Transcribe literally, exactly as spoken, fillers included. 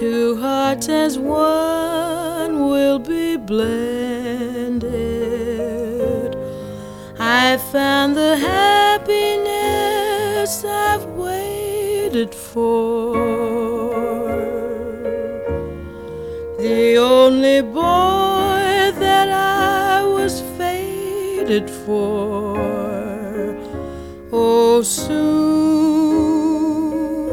Two hearts as one will be blended. I found the happiness I've waited for. The only boy that I was fated for. Oh, soon